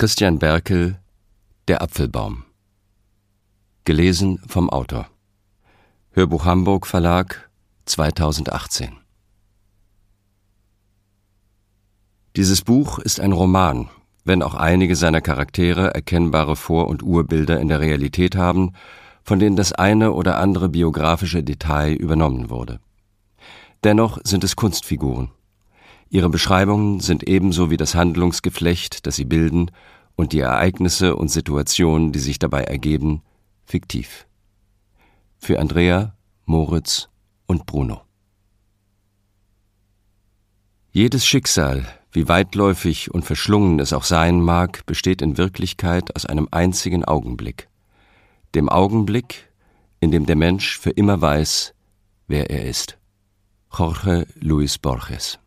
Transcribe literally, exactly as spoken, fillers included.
Christian Berkel, Der Apfelbaum. Gelesen vom Autor. Hörbuch Hamburg Verlag, zweitausendachtzehn. Dieses Buch ist ein Roman, wenn auch einige seiner Charaktere erkennbare Vor- und Urbilder in der Realität haben, von denen das eine oder andere biografische Detail übernommen wurde. Dennoch sind es Kunstfiguren. Ihre Beschreibungen sind ebenso wie das Handlungsgeflecht, das sie bilden, und die Ereignisse und Situationen, die sich dabei ergeben, fiktiv. Für Andrea, Moritz und Bruno. Jedes Schicksal, wie weitläufig und verschlungen es auch sein mag, besteht in Wirklichkeit aus einem einzigen Augenblick. Dem Augenblick, in dem der Mensch für immer weiß, wer er ist. Jorge Luis Borges.